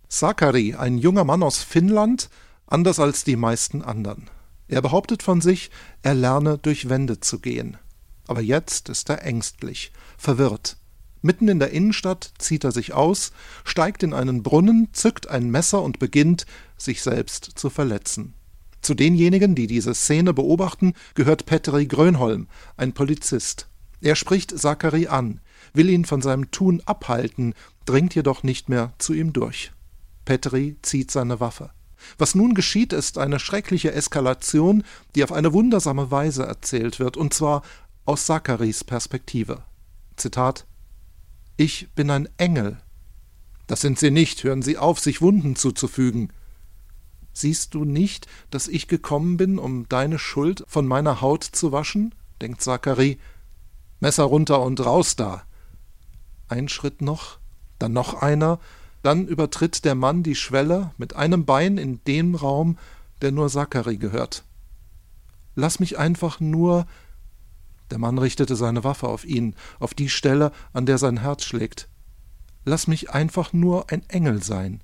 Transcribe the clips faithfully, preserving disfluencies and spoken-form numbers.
Sakari, ein junger Mann aus Finnland, anders als die meisten anderen. Er behauptet von sich, er lerne durch Wände zu gehen. Aber jetzt ist er ängstlich, verwirrt. Mitten in der Innenstadt zieht er sich aus, steigt in einen Brunnen, zückt ein Messer und beginnt, sich selbst zu verletzen. Zu denjenigen, die diese Szene beobachten, gehört Petteri Grönholm, ein Polizist. Er spricht Sakari an, will ihn von seinem Tun abhalten, dringt jedoch nicht mehr zu ihm durch. Petteri zieht seine Waffe. Was nun geschieht, ist eine schreckliche Eskalation, die auf eine wundersame Weise erzählt wird, und zwar aus Sakaris Perspektive. Zitat: »Ich bin ein Engel.« »Das sind Sie nicht, hören Sie auf, sich Wunden zuzufügen.« »Siehst du nicht, dass ich gekommen bin, um deine Schuld von meiner Haut zu waschen?« denkt Sakari. »Messer runter und raus da!« Ein Schritt noch, dann noch einer, dann übertritt der Mann die Schwelle mit einem Bein in dem Raum, der nur Sakari gehört. »Lass mich einfach nur...« Der Mann richtete seine Waffe auf ihn, auf die Stelle, an der sein Herz schlägt. »Lass mich einfach nur ein Engel sein.«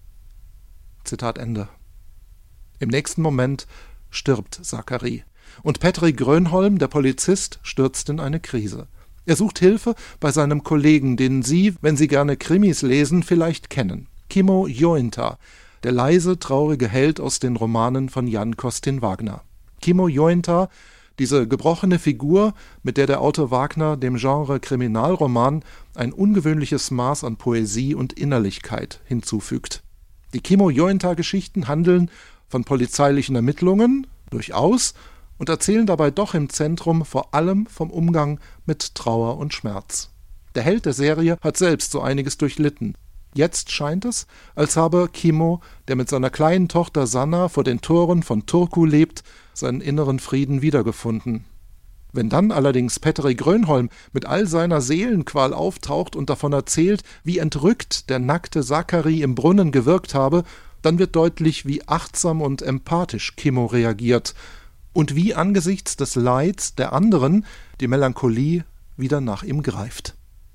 Zitat Ende. Im nächsten Moment stirbt Sakari. Und Petteri Grönholm, der Polizist, stürzt in eine Krise. Er sucht Hilfe bei seinem Kollegen, den Sie, wenn Sie gerne Krimis lesen, vielleicht kennen. Kimmo Joenta, der leise, traurige Held aus den Romanen von Jan Costin Wagner. Kimmo Joenta, diese gebrochene Figur, mit der der Autor Wagner dem Genre Kriminalroman ein ungewöhnliches Maß an Poesie und Innerlichkeit hinzufügt. Die Kimmo Joenta-Geschichten handeln von polizeilichen Ermittlungen, durchaus, und erzählen dabei doch im Zentrum vor allem vom Umgang mit Trauer und Schmerz. Der Held der Serie hat selbst so einiges durchlitten. Jetzt scheint es, als habe Kimmo, der mit seiner kleinen Tochter Sanna vor den Toren von Turku lebt, seinen inneren Frieden wiedergefunden. Wenn dann allerdings Petteri Grönholm mit all seiner Seelenqual auftaucht und davon erzählt, wie entrückt der nackte Sakari im Brunnen gewirkt habe, dann wird deutlich, wie achtsam und empathisch Kimmo reagiert und wie angesichts des Leids der anderen die Melancholie wieder nach ihm greift.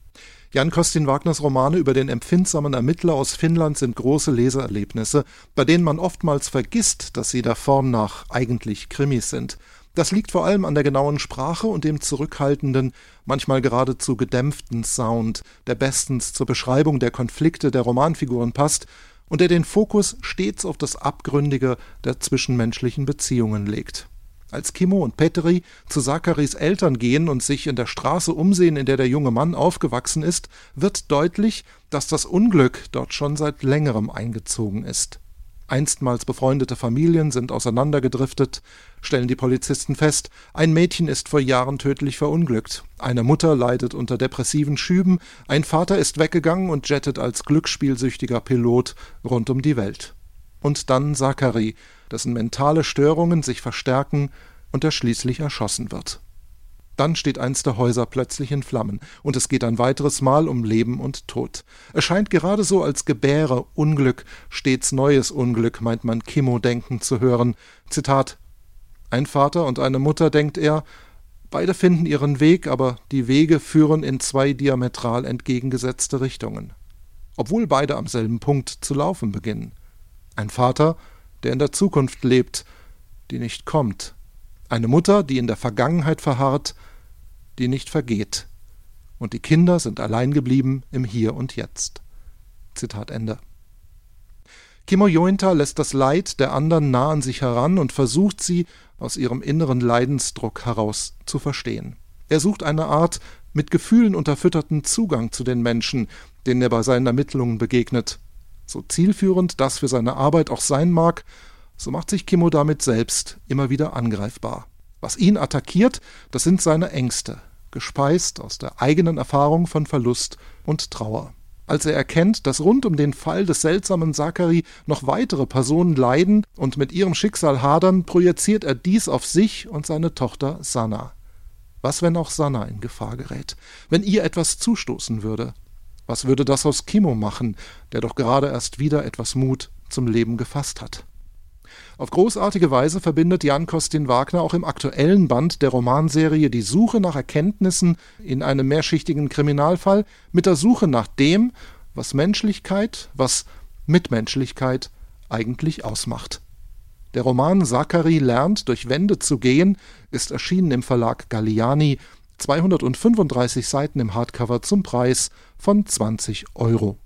Jan Costin Wagners Romane über den empfindsamen Ermittler aus Finnland sind große Leseerlebnisse, bei denen man oftmals vergisst, dass sie der Form nach eigentlich Krimis sind. Das liegt vor allem an der genauen Sprache und dem zurückhaltenden, manchmal geradezu gedämpften Sound, der bestens zur Beschreibung der Konflikte der Romanfiguren passt und der den Fokus stets auf das Abgründige der zwischenmenschlichen Beziehungen legt. Als Kimmo und Petteri zu Sakaris Eltern gehen und sich in der Straße umsehen, in der der junge Mann aufgewachsen ist, wird deutlich, dass das Unglück dort schon seit längerem eingezogen ist. Einstmals befreundete Familien sind auseinandergedriftet, stellen die Polizisten fest, ein Mädchen ist vor Jahren tödlich verunglückt, eine Mutter leidet unter depressiven Schüben, ein Vater ist weggegangen und jettet als glücksspielsüchtiger Pilot rund um die Welt. Und dann Sakari, dessen mentale Störungen sich verstärken und der schließlich erschossen wird. Dann steht eins der Häuser plötzlich in Flammen und es geht ein weiteres Mal um Leben und Tod. Es scheint gerade so, als gebäre Unglück stets neues Unglück, meint man Kimmo denken zu hören. Zitat: »Ein Vater und eine Mutter, denkt er, beide finden ihren Weg, aber die Wege führen in zwei diametral entgegengesetzte Richtungen. Obwohl beide am selben Punkt zu laufen beginnen. Ein Vater, der in der Zukunft lebt, die nicht kommt. Eine Mutter, die in der Vergangenheit verharrt, die nicht vergeht. Und die Kinder sind allein geblieben im Hier und Jetzt.« Zitat Ende. Kimmo Joenta lässt das Leid der anderen nah an sich heran und versucht sie aus ihrem inneren Leidensdruck heraus zu verstehen. Er sucht eine Art mit Gefühlen unterfütterten Zugang zu den Menschen, denen er bei seinen Ermittlungen begegnet. So zielführend das für seine Arbeit auch sein mag, so macht sich Kimmo damit selbst immer wieder angreifbar. Was ihn attackiert, das sind seine Ängste, gespeist aus der eigenen Erfahrung von Verlust und Trauer. Als er erkennt, dass rund um den Fall des seltsamen Sakari noch weitere Personen leiden und mit ihrem Schicksal hadern, projiziert er dies auf sich und seine Tochter Sanna. Was, wenn auch Sanna in Gefahr gerät? Wenn ihr etwas zustoßen würde? Was würde das aus Kimmo machen, der doch gerade erst wieder etwas Mut zum Leben gefasst hat? Auf großartige Weise verbindet Jan Costin Wagner auch im aktuellen Band der Romanserie die Suche nach Erkenntnissen in einem mehrschichtigen Kriminalfall mit der Suche nach dem, was Menschlichkeit, was Mitmenschlichkeit eigentlich ausmacht. Der Roman Zachary lernt, durch Wände zu gehen, ist erschienen im Verlag Galliani, zweihundertfünfunddreißig Seiten im Hardcover zum Preis von zwanzig Euro.